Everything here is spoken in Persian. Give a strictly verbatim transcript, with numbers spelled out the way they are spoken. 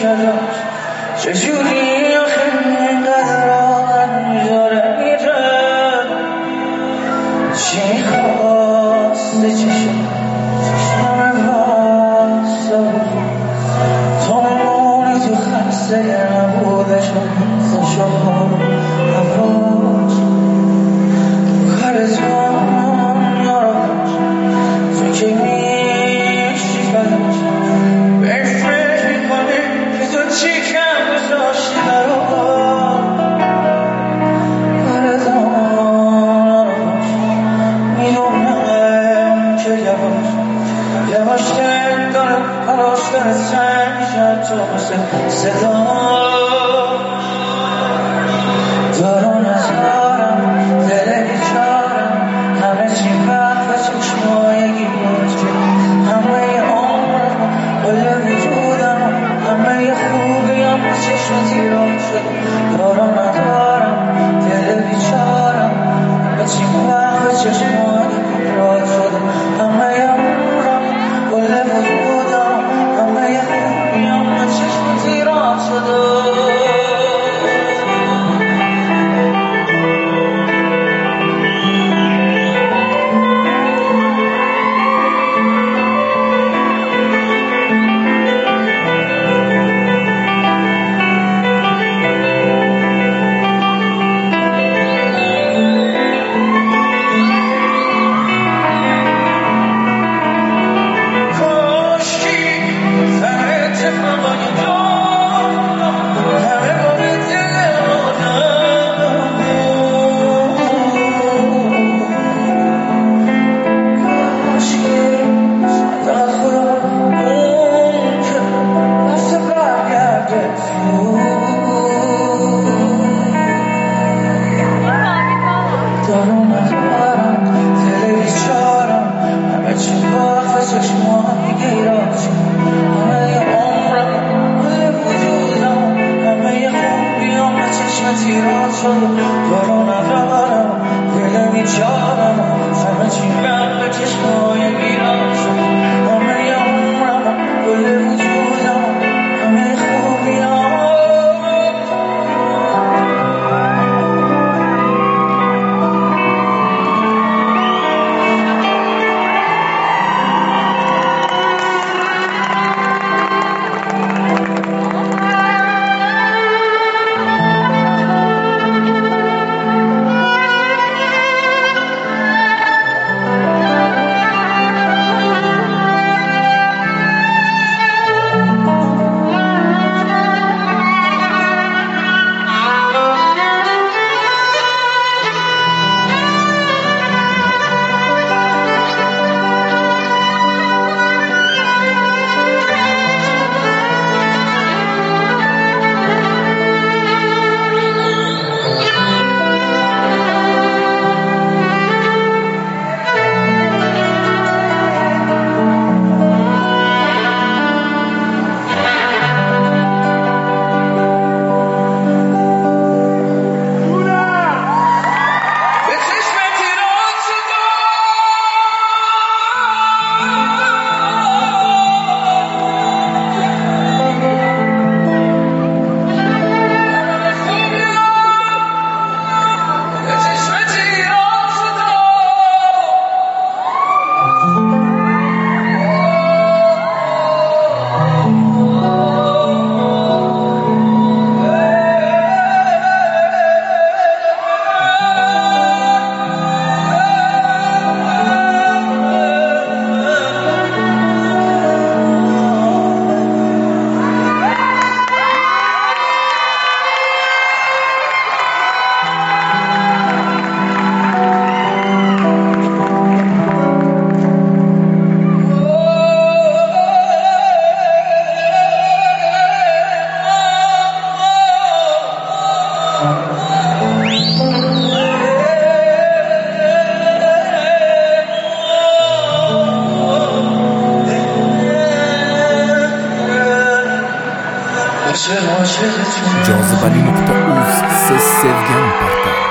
کجاست چجوری آخه اینقدر آدم میذاره میره چی میخواسته چی شد چشمم باسته بود تو مونی تو خسته نبودش خوشو هواش کارتون یاراش تو که میشی فداش به فکر میکنی که تو چی کم گذاشتی برام کارتون یاراش میدونم که یواش یواش که داره براش داره سنگ میشن تو مثل صدا دارو نزارم دل بیچارم همه چی وقت و چشمایگی بود که همه عمرم بله وجودم همه خوبیم و چشم تیران شد دارو ندارم دل بیچارم همه چی وقت و چشمایگی راد شد همه عمرم بله وجودم همه خوبیم و چشم تیران شد تیران شد دارو ندارم دل بیچارم همه چی من به چشمای میران شد همه عمرم گل وجودم همه خوبیام جاذبلی نقطه اوز سه سوگن پرتر